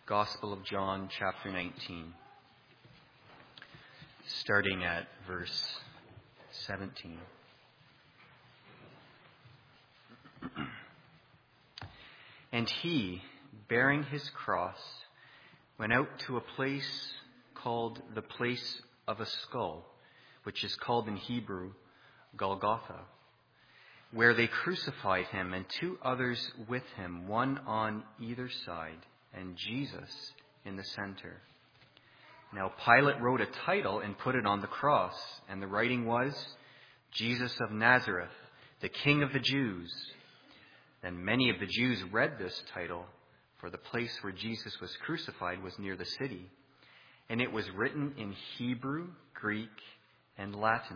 Gospel of John, chapter 19, starting at verse 17. And he, bearing his cross, went out to a place called the place of a skull, which is called in Hebrew Golgotha, where they crucified him and two others with him, one on either side, and Jesus in the center. Now Pilate wrote a title and put it on the cross, and the writing was, Jesus of Nazareth, the King of the Jews. Then many of the Jews read this title, for the place where Jesus was crucified was near the city, and it was written in Hebrew, Greek, and Latin.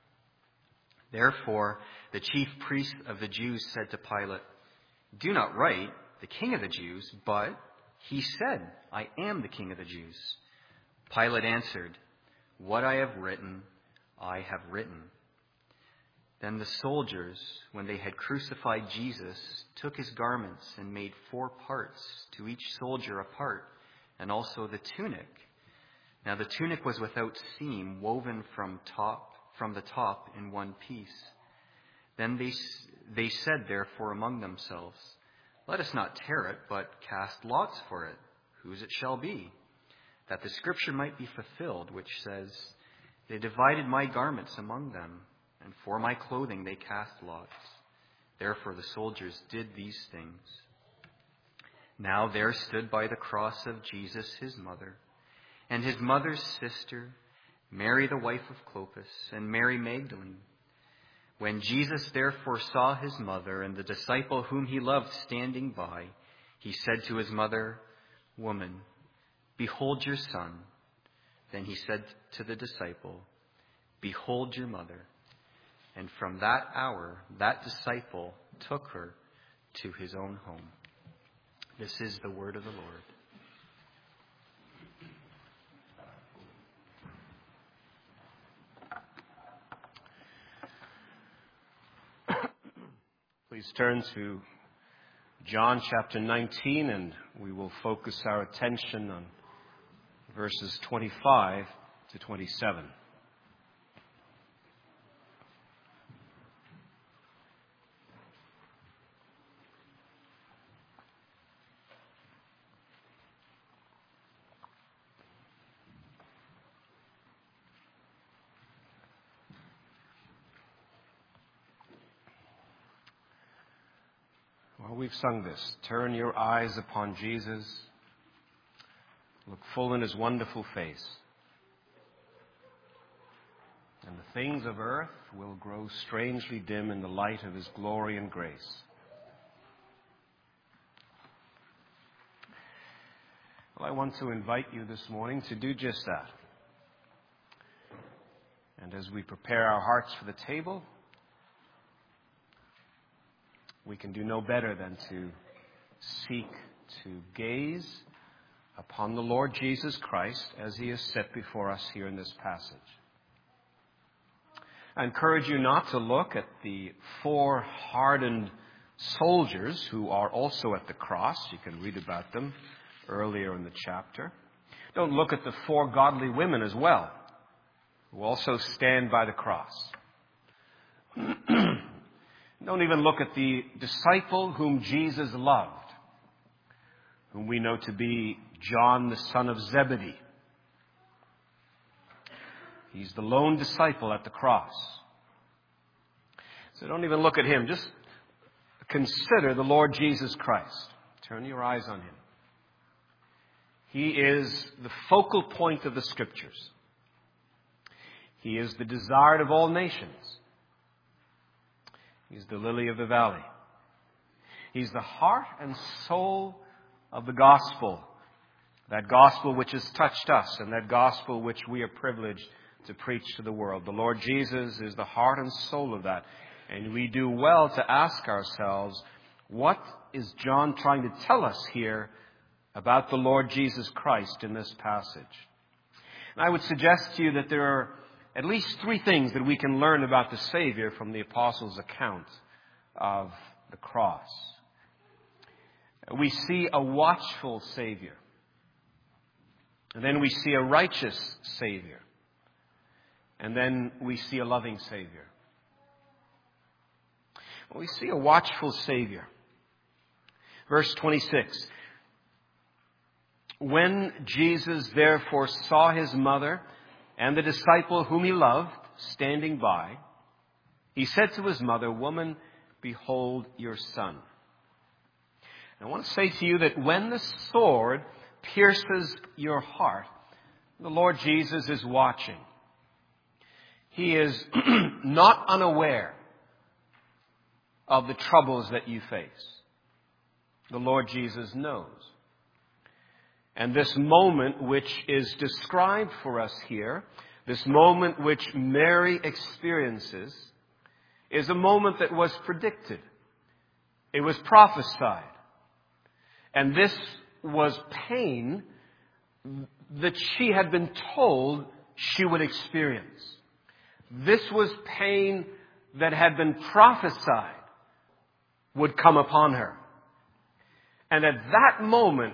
Therefore, the chief priests of the Jews said to Pilate, "Do not write, the King of the Jews, but he said, 'I am the King of the Jews.'" Pilate answered, "What I have written, I have written." Then the soldiers, when they had crucified Jesus, took his garments and made 4 parts, to each soldier a part, and also the tunic. Now the tunic was without seam, woven from the top in one piece. Then they said therefore among themselves, "Let us not tear it, but cast lots for it, whose it shall be, that the scripture might be fulfilled, which says, 'They divided my garments among them, and for my clothing they cast lots.' Therefore the soldiers did these things. Now there stood by the cross of Jesus his mother, and his mother's sister, Mary the wife of Clopas, and Mary Magdalene. When Jesus therefore saw his mother and the disciple whom he loved standing by, he said to his mother, 'Woman, behold your son.' Then he said to the disciple, 'Behold your mother.' And from that hour, that disciple took her to his own home." This is the word of the Lord. Please turn to John chapter 19, and we will focus our attention on verses 25 to 27. Well, we've sung this. Turn your eyes upon Jesus. Look full in his wonderful face. And the things of earth will grow strangely dim in the light of his glory and grace. Well, I want to invite you this morning to do just that. And as we prepare our hearts for the table, we can do no better than to seek to gaze upon the Lord Jesus Christ as he is set before us here in this passage. I encourage you not to look at the 4 hardened soldiers who are also at the cross. You can read about them earlier in the chapter. Don't look at the 4 godly women as well, who also stand by the cross. Don't even look at the disciple whom Jesus loved, whom we know to be John, the son of Zebedee. He's the lone disciple at the cross. So don't even look at him. Just consider the Lord Jesus Christ. Turn your eyes on him. He is the focal point of the Scriptures. He is the desired of all nations. He's the lily of the valley. He's the heart and soul of the gospel. That gospel which has touched us and that gospel which we are privileged to preach to the world. The Lord Jesus is the heart and soul of that. And we do well to ask ourselves, what is John trying to tell us here about the Lord Jesus Christ in this passage? And I would suggest to you that there are at least 3 things that we can learn about the Savior from the Apostles' account of the cross. We see a watchful Savior. And then we see a righteous Savior. And then we see a loving Savior. We see a watchful Savior. Verse 26. When Jesus therefore saw his mother and the disciple whom he loved standing by, he said to his mother, "Woman, behold your son." I want to say to you that when the sword pierces your heart, the Lord Jesus is watching. He is not unaware of the troubles that you face. The Lord Jesus knows. And this moment which is described for us here, this moment which Mary experiences, is a moment that was predicted. It was prophesied. And this was pain that she had been told she would experience. This was pain that had been prophesied would come upon her. And at that moment,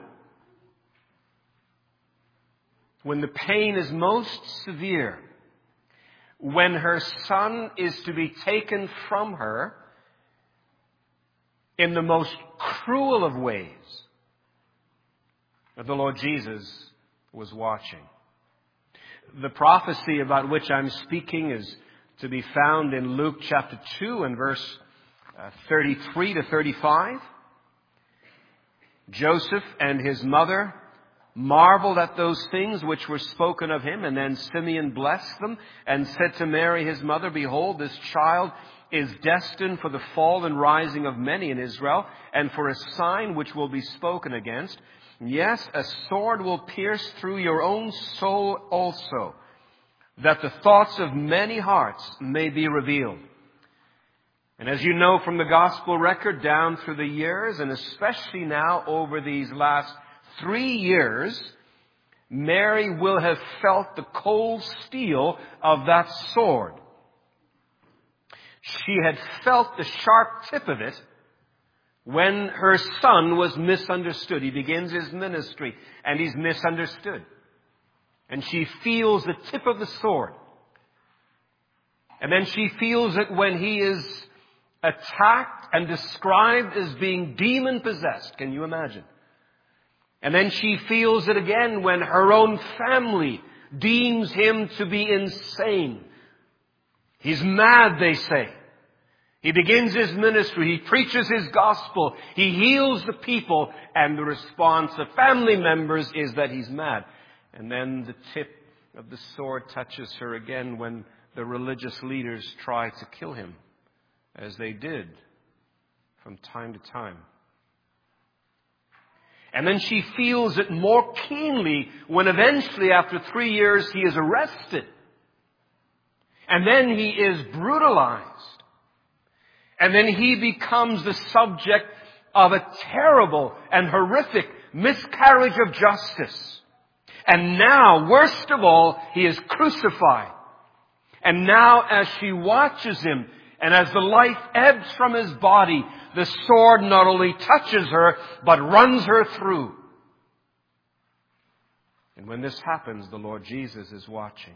when the pain is most severe, when her son is to be taken from her in the most cruel of ways, the Lord Jesus was watching. The prophecy about which I'm speaking is to be found in Luke chapter 2 and verse 33 to 35. Joseph and his mother marveled at those things which were spoken of him, and then Simeon blessed them and said to Mary his mother, "Behold, this child is destined for the fall and rising of many in Israel, and for a sign which will be spoken against. Yes, a sword will pierce through your own soul also, that the thoughts of many hearts may be revealed." And as you know from the gospel record down through the years, and especially now over these last 3 years, Mary will have felt the cold steel of that sword. She had felt the sharp tip of it when her son was misunderstood. He begins his ministry and he's misunderstood. And she feels the tip of the sword. And then she feels it when he is attacked and described as being demon-possessed. Can you imagine? And then she feels it again when her own family deems him to be insane. He's mad, they say. He begins his ministry. He preaches his gospel. He heals the people. And the response of family members is that he's mad. And then the tip of the sword touches her again when the religious leaders try to kill him, as they did from time to time. And then she feels it more keenly when eventually, after 3 years, he is arrested. And then he is brutalized. And then he becomes the subject of a terrible and horrific miscarriage of justice. And now, worst of all, he is crucified. And now, as she watches him, and as the life ebbs from his body, the sword not only touches her, but runs her through. And when this happens, the Lord Jesus is watching.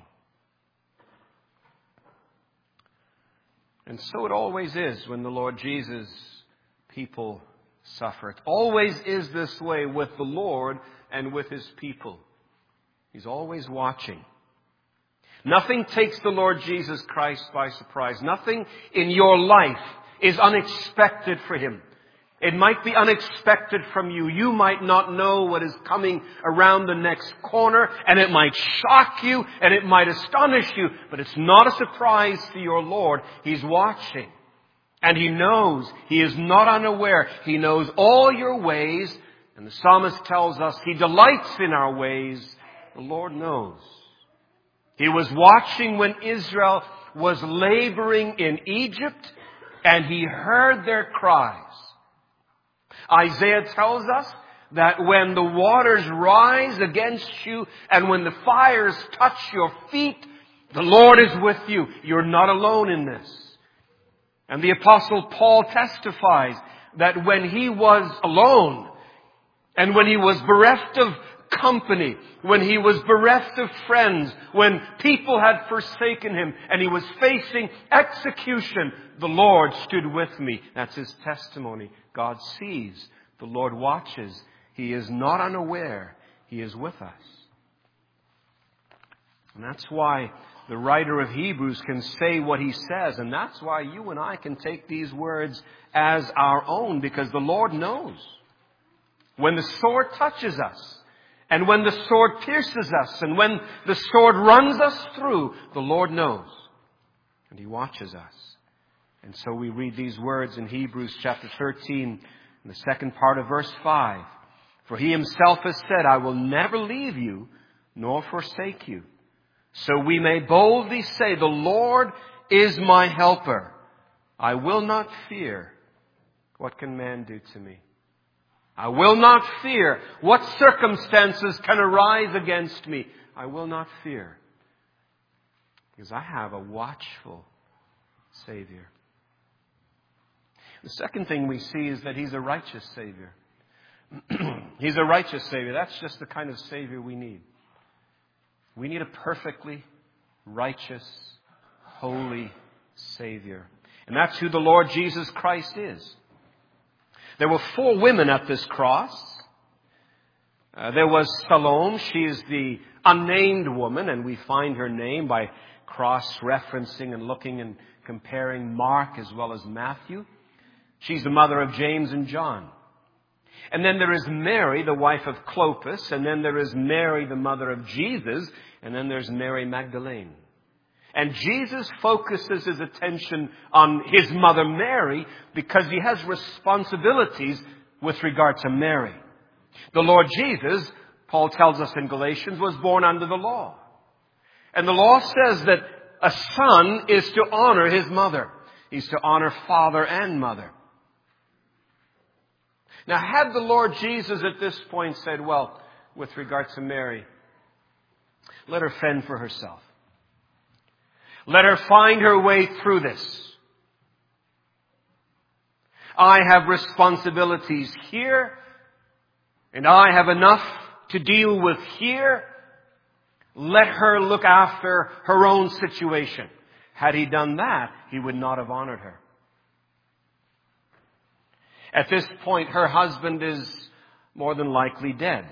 And so it always is when the Lord Jesus' people suffer. It always is this way with the Lord and with His people. He's always watching. Nothing takes the Lord Jesus Christ by surprise. Nothing in your life is unexpected for Him. It might be unexpected from you. You might not know what is coming around the next corner, and it might shock you, and it might astonish you, but it's not a surprise to your Lord. He's watching. And He knows. He is not unaware. He knows all your ways, and the psalmist tells us He delights in our ways. The Lord knows. He was watching when Israel was laboring in Egypt, and He heard their cries. Isaiah tells us that when the waters rise against you and when the fires touch your feet, the Lord is with you. You're not alone in this. And the Apostle Paul testifies that when he was alone and when he was bereft of company, when he was bereft of friends, when people had forsaken him and he was facing execution, the Lord stood with me. That's his testimony. God sees. The Lord watches. He is not unaware. He is with us. And that's why the writer of Hebrews can say what he says. And that's why you and I can take these words as our own, because the Lord knows. When the sword touches us, and when the sword pierces us, and when the sword runs us through, the Lord knows. And He watches us. And so we read these words in Hebrews chapter 13, in the second part of verse 5. For He Himself has said, I will never leave you, nor forsake you. So we may boldly say, the Lord is my helper. I will not fear. What can man do to me? I will not fear. What circumstances can arise against me? I will not fear. Because I have a watchful Savior. The second thing we see is that He's a righteous Savior. He's a righteous Savior. That's just the kind of Savior we need. We need a perfectly righteous, holy Savior. And that's who the Lord Jesus Christ is. There were 4 women at this cross. There was Salome. She is the unnamed woman, and we find her name by cross-referencing and looking and comparing Mark as well as Matthew. She's the mother of James and John. And then there is Mary, the wife of Clopas, and then there is Mary, the mother of Jesus, and then there's Mary Magdalene. And Jesus focuses His attention on His mother Mary because He has responsibilities with regard to Mary. The Lord Jesus, Paul tells us in Galatians, was born under the law. And the law says that a son is to honor his mother. He's to honor father and mother. Now, had the Lord Jesus at this point said, well, with regard to Mary, let her fend for herself. Let her find her way through this. I have responsibilities here, and I have enough to deal with here. Let her look after her own situation. Had He done that, He would not have honored her. At this point, her husband is more than likely dead.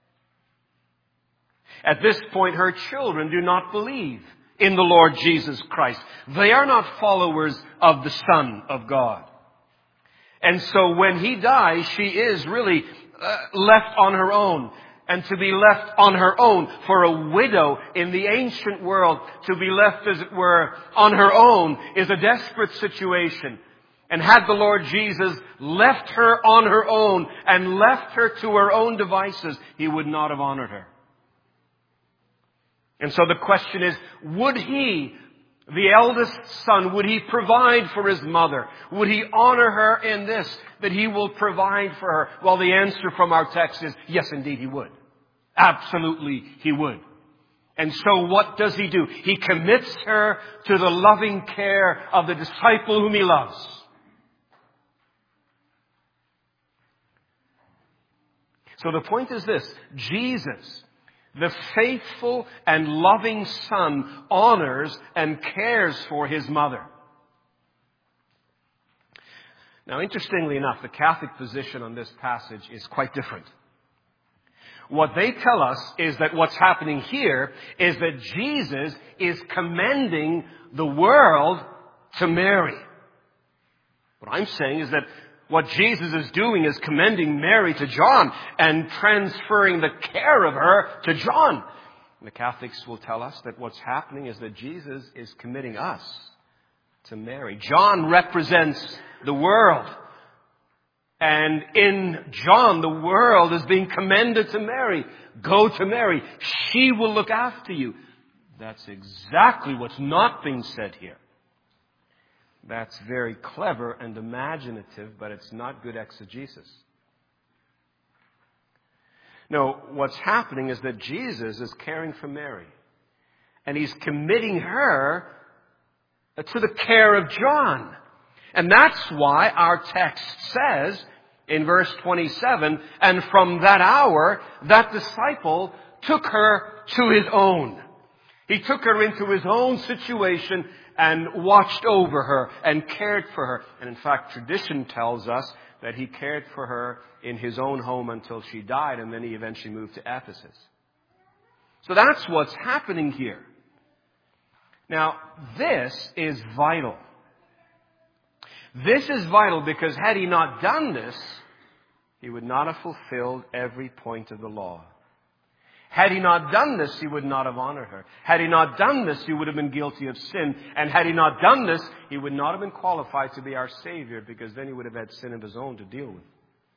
At this point, her children do not believe in the Lord Jesus Christ. They are not followers of the Son of God. And so when He dies, she is really left on her own. And to be left on her own for a widow in the ancient world, to be left, as it were, on her own is a desperate situation. And had the Lord Jesus left her on her own and left her to her own devices, He would not have honored her. And so the question is, would He, the eldest son, would He provide for his mother? Would He honor her in this, that He will provide for her? Well, the answer from our text is, yes, indeed He would. Absolutely He would. And so what does He do? He commits her to the loving care of the disciple whom He loves. So the point is this: Jesus, the faithful and loving Son, honors and cares for His mother. Now, interestingly enough, the Catholic position on this passage is quite different. What they tell us is that what's happening here is that Jesus is commending the world to Mary. What I'm saying is that what Jesus is doing is commending Mary to John and transferring the care of her to John. And the Catholics will tell us that what's happening is that Jesus is committing us to Mary. John represents the world. And in John, the world is being commended to Mary. Go to Mary. She will look after you. That's exactly what's not being said here. That's very clever and imaginative, but it's not good exegesis. No, what's happening is that Jesus is caring for Mary. And He's committing her to the care of John. And that's why our text says in verse 27, and from that hour, that disciple took her to his own. He took her into his own situation and watched over her and cared for her. And in fact, tradition tells us that he cared for her in his own home until she died, and then he eventually moved to Ephesus. So that's what's happening here. Now, this is vital. This is vital because had he not done this, he would not have fulfilled every point of the law. Had he not done this, he would not have honored her. Had he not done this, he would have been guilty of sin. And had he not done this, he would not have been qualified to be our Savior, because then he would have had sin of his own to deal with.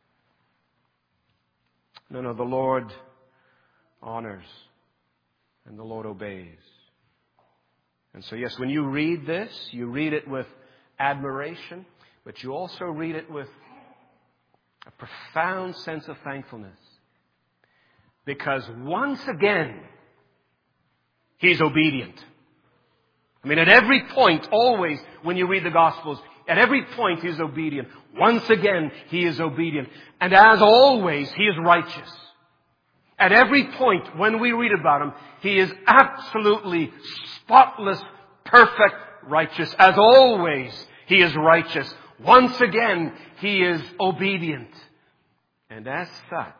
No, the Lord honors and the Lord obeys. And so yes, when you read this, you read it with admiration, but you also read it with a profound sense of thankfulness. Because once again, he's obedient. I mean, at every point, always, when you read the Gospels, at every point he is obedient. Once again, he is obedient. And as always, he is righteous. At every point, when we read about him, he is absolutely spotless, perfect, righteous. As always, he is righteous. Once again, he is obedient. And as such,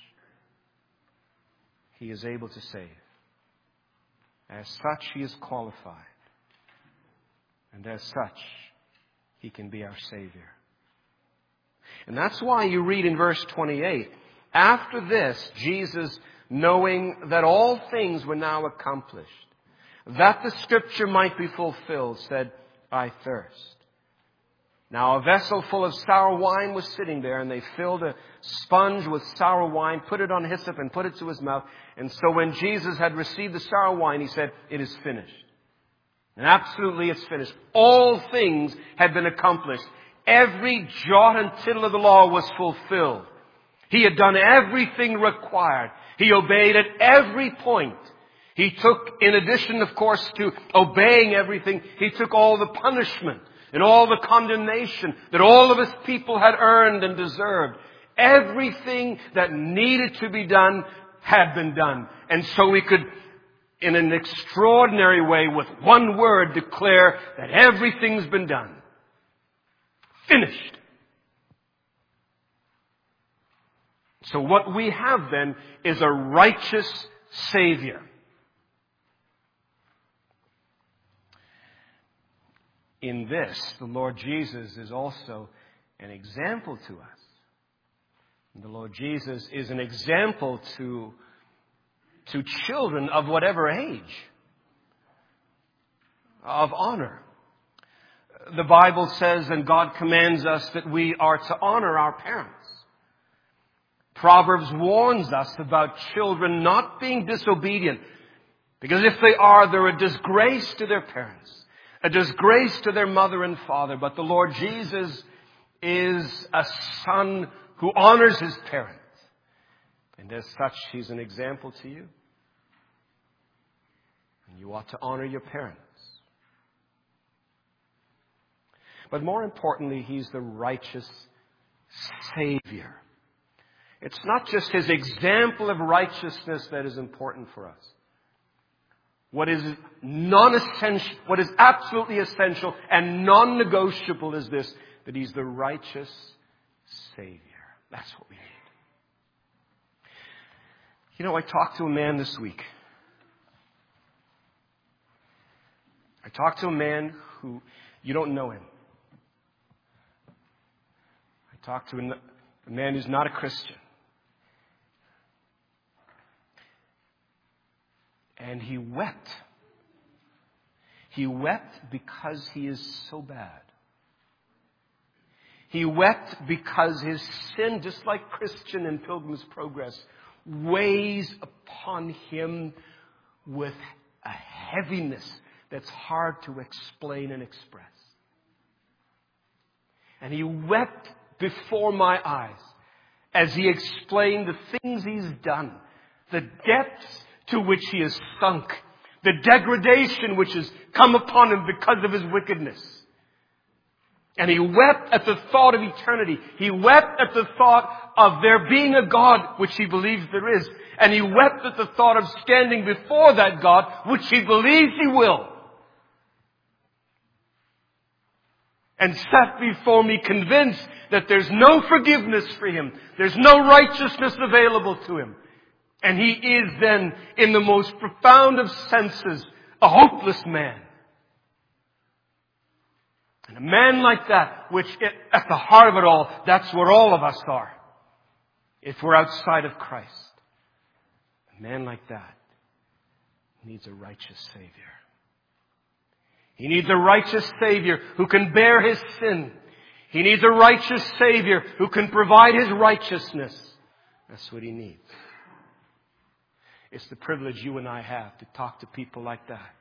he is able to save. As such, he is qualified. And as such, he can be our Savior. And that's why you read in verse 28, after this, Jesus, knowing that all things were now accomplished, that the Scripture might be fulfilled, said, I thirst. Now a vessel full of sour wine was sitting there, and they filled a sponge with sour wine, put it on hyssop, and put it to his mouth. And so when Jesus had received the sour wine, he said, it is finished. And absolutely it's finished. All things had been accomplished. Every jot and tittle of the law was fulfilled. He had done everything required. He obeyed at every point. He took, in addition, of course, to obeying everything, he took all the punishment and all the condemnation that all of his people had earned and deserved. Everything that needed to be done had been done. And so we could, in an extraordinary way, with one word, declare that everything's been done. Finished. So what we have then is a righteous Savior. In this, the Lord Jesus is also an example to us. The Lord Jesus is an example to children of whatever age, of honor. The Bible says, and God commands us, that we are to honor our parents. Proverbs warns us about children not being disobedient, because if they are, they're a disgrace to their parents, a disgrace to their mother and father. But the Lord Jesus is a son who honors his parents. And as such, he's an example to you. And you ought to honor your parents. But more importantly, he's the righteous Savior. It's not just his example of righteousness that is important for us. What is non-essential, what is absolutely essential and non-negotiable is this, that he's the righteous Savior. That's what we need. You know, I talked to a man this week. I talked to a man who, you don't know him. I talked to a man who's not a Christian. And he wept. He wept because he is so bad. He wept because his sin, just like Christian in Pilgrim's Progress, weighs upon him with a heaviness that's hard to explain and express. And he wept before my eyes as he explained the things he's done, the depths to which he has sunk, the degradation which has come upon him because of his wickedness. And he wept at the thought of eternity. He wept at the thought of there being a God, which he believes there is. And he wept at the thought of standing before that God, which he believes he will. And sat before me convinced that there's no forgiveness for him. There's no righteousness available to him. And he is then, in the most profound of senses, a hopeless man. And a man like that, which at the heart of it all, that's where all of us are. If we're outside of Christ. A man like that needs a righteous Savior. He needs a righteous Savior who can bear his sin. He needs a righteous Savior who can provide his righteousness. That's what he needs. It's the privilege you and I have to talk to people like that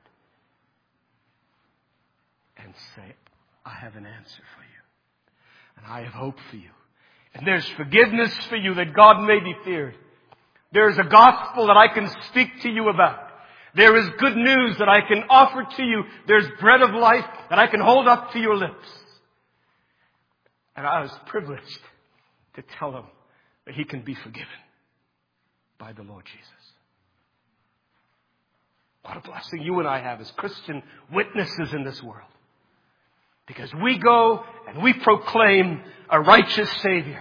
and say, I have an answer for you. And I have hope for you. And there's forgiveness for you that God may be feared. There's a gospel that I can speak to you about. There is good news that I can offer to you. There's bread of life that I can hold up to your lips. And I was privileged to tell him that he can be forgiven by the Lord Jesus. What a blessing you and I have as Christian witnesses in this world. Because we go and we proclaim a righteous Savior.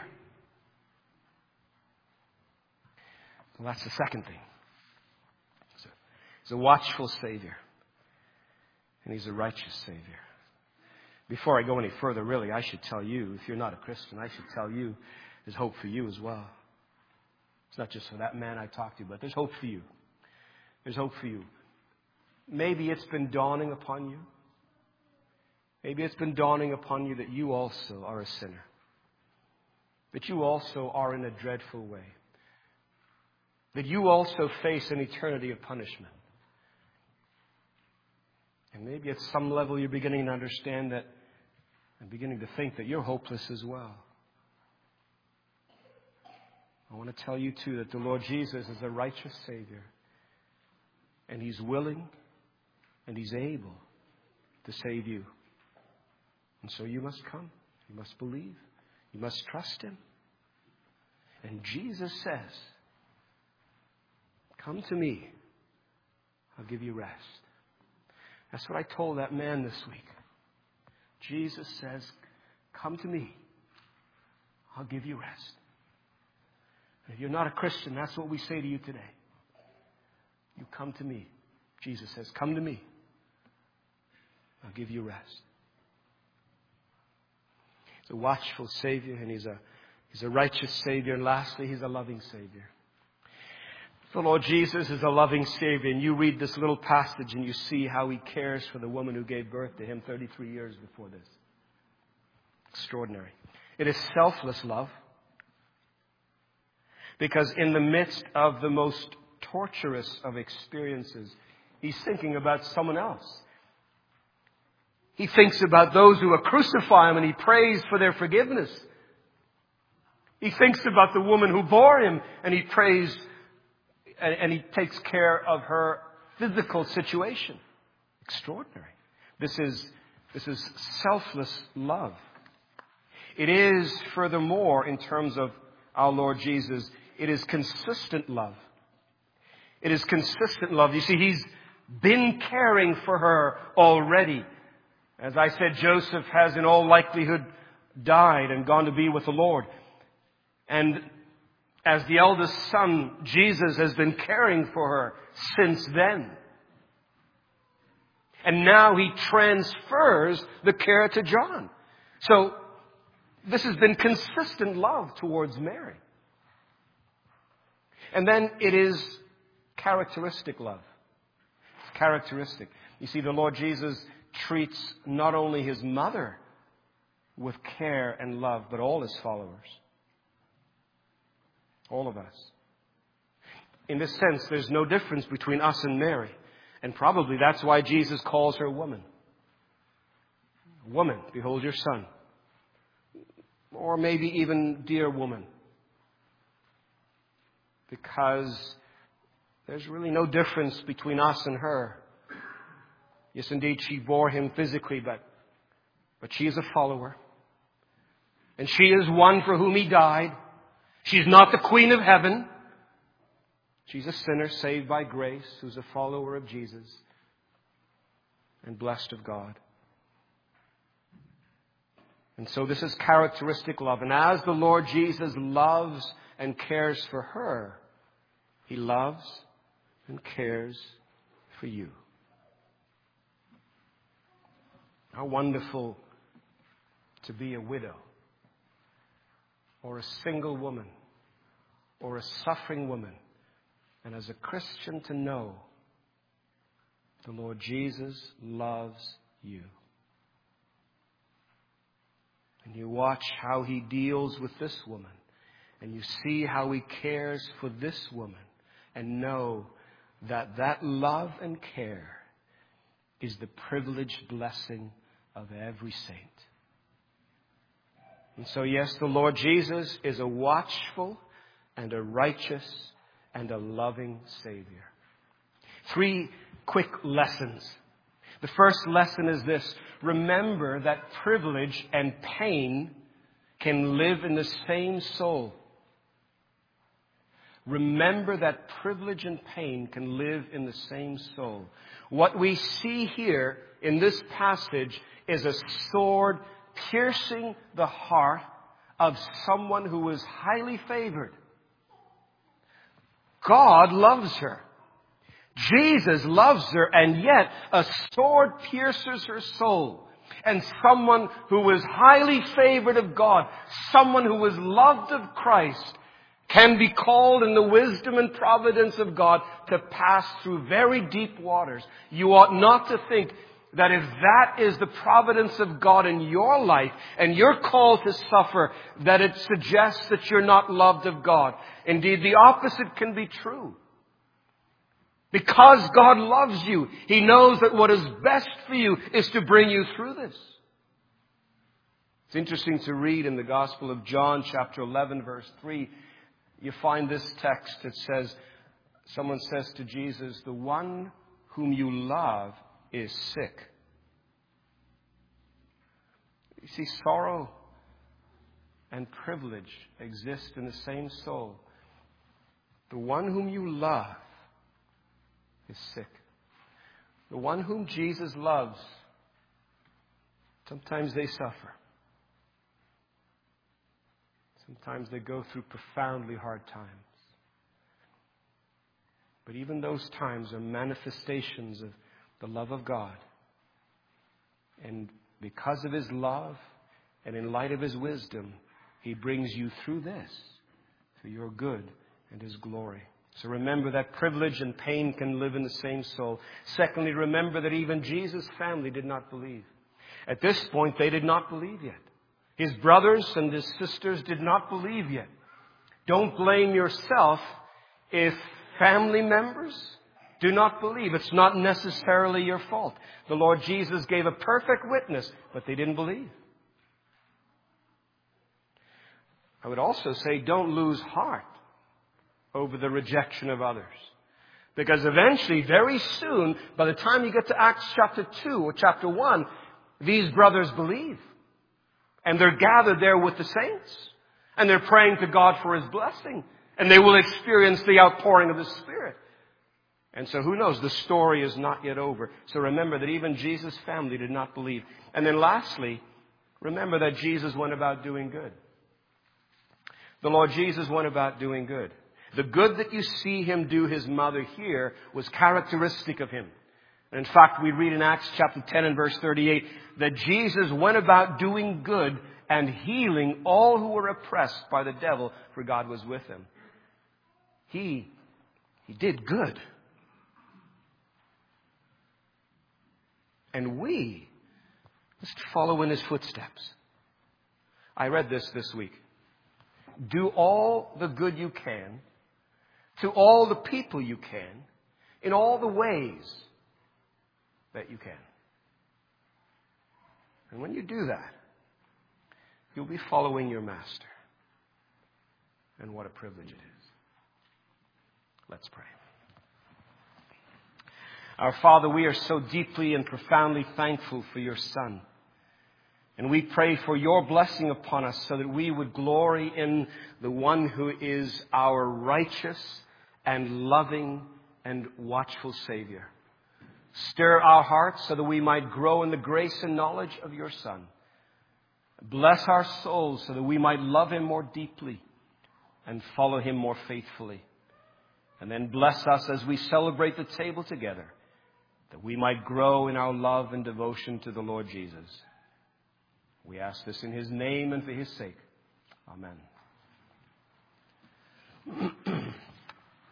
Well, that's the second thing. He's a watchful Savior. And he's a righteous Savior. Before I go any further, really, I should tell you, if you're not a Christian, I should tell you there's hope for you as well. It's not just for that man I talked to, but there's hope for you. There's hope for you. Maybe it's been dawning upon you. Maybe it's been dawning upon you that you also are a sinner. That you also are in a dreadful way. That you also face an eternity of punishment. And maybe at some level you're beginning to understand that and beginning to think that you're hopeless as well. I want to tell you too that the Lord Jesus is a righteous Savior. And He's willing and He's able to save you. And so you must come. You must believe. You must trust Him. And Jesus says, come to me. I'll give you rest. That's what I told that man this week. Jesus says, come to me. I'll give you rest. And if you're not a Christian, that's what we say to you today. You come to me. Jesus says, come to me. I'll give you rest. He's a watchful Savior, and He's a righteous Savior. And lastly, He's a loving Savior. The Lord Jesus is a loving Savior. And you read this little passage and you see how He cares for the woman who gave birth to Him 33 years before this. Extraordinary. It is selfless love. Because in the midst of the most torturous of experiences, He's thinking about someone else. He thinks about those who will crucify Him and He prays for their forgiveness. He thinks about the woman who bore Him and He prays and He takes care of her physical situation. Extraordinary. This is selfless love. It is, furthermore, in terms of our Lord Jesus, it is consistent love. It is consistent love. You see, He's been caring for her already. As I said, Joseph has in all likelihood died and gone to be with the Lord. And as the eldest son, Jesus has been caring for her since then. And now He transfers the care to John. So this has been consistent love towards Mary. And then it is characteristic love. It's characteristic. You see, the Lord Jesus treats not only His mother with care and love, but all His followers. All of us. In this sense, there's no difference between us and Mary. And probably that's why Jesus calls her woman. Woman, behold your son. Or maybe even dear woman. Because there's really no difference between us and her. Yes, indeed, she bore Him physically, but she is a follower. And she is one for whom He died. She's not the Queen of Heaven. She's a sinner saved by grace who's a follower of Jesus and blessed of God. And so this is characteristic love. And as the Lord Jesus loves and cares for her, He loves and cares for you. How wonderful to be a widow or a single woman or a suffering woman. And as a Christian to know the Lord Jesus loves you. And you watch how He deals with this woman. And you see how He cares for this woman. And know that that love and care is the privileged blessing of every saint. And so yes, the Lord Jesus is a watchful and a righteous and a loving Savior. 3 quick lessons. The first lesson is this. Remember that privilege and pain can live in the same soul. Remember that privilege and pain can live in the same soul. What we see here in this passage is a sword piercing the heart of someone who is highly favored. God loves her. Jesus loves her, and yet a sword pierces her soul. And someone who is highly favored of God, someone who is loved of Christ, can be called in the wisdom and providence of God to pass through very deep waters. You ought not to think that if that is the providence of God in your life and you're called to suffer, that it suggests that you're not loved of God. Indeed, the opposite can be true. Because God loves you, He knows that what is best for you is to bring you through this. It's interesting to read in the Gospel of John, chapter 11, verse 3. You find this text that says, someone says to Jesus, the one whom you love is sick. You see, sorrow and privilege exist in the same soul. The one whom you love is sick. The one whom Jesus loves, sometimes they suffer. Sometimes they go through profoundly hard times. But even those times are manifestations of the love of God. And because of His love and in light of His wisdom, He brings you through this for your good and His glory. So remember that privilege and pain can live in the same soul. Secondly, remember that even Jesus' family did not believe. At this point, they did not believe yet. His brothers and his sisters did not believe yet. Don't blame yourself if family members do not believe. It's not necessarily your fault. The Lord Jesus gave a perfect witness, but they didn't believe. I would also say don't lose heart over the rejection of others. Because eventually, very soon, by the time you get to Acts chapter 2 or chapter 1, these brothers believe. And they're gathered there with the saints. And they're praying to God for His blessing. And they will experience the outpouring of the Spirit. And so who knows? The story is not yet over. So remember that even Jesus' family did not believe. And then lastly, remember that Jesus went about doing good. The Lord Jesus went about doing good. The good that you see Him do His mother here was characteristic of Him. And in fact, we read in Acts chapter 10 and verse 38 that Jesus went about doing good and healing all who were oppressed by the devil, for God was with Him. He did good. And we must follow in His footsteps. I read this week. Do all the good you can to all the people you can in all the ways that you can. And when you do that, you'll be following your Master. And what a privilege it is. Let's pray. Our Father, we are so deeply and profoundly thankful for your Son. And we pray for your blessing upon us so that we would glory in the one who is our righteous and loving and watchful Savior. Stir our hearts so that we might grow in the grace and knowledge of your Son. Bless our souls so that we might love him more deeply and follow him more faithfully. And then bless us as we celebrate the table together, that we might grow in our love and devotion to the Lord Jesus. We ask this in his name and for his sake. Amen.